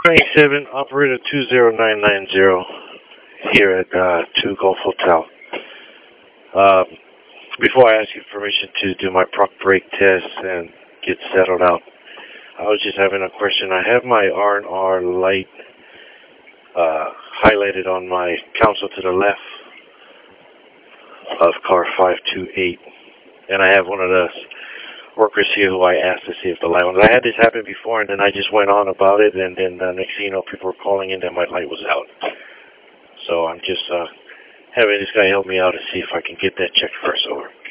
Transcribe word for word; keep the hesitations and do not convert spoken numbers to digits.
twenty-seven, operator two zero nine nine zero, here at uh, two Gulf Hotel. Um, before I ask you permission to do my prop brake test and get settled out, I was just having a question. I have my R and R light uh, highlighted on my console to the left of car five two eight, and I have one of the workers here who I asked to see if the light was. I had this happen before, and then I just went on about it, and then uh, next thing you know, people were calling in that my light was out. So I'm just uh, having this guy help me out to see if I can get that checked first. Over.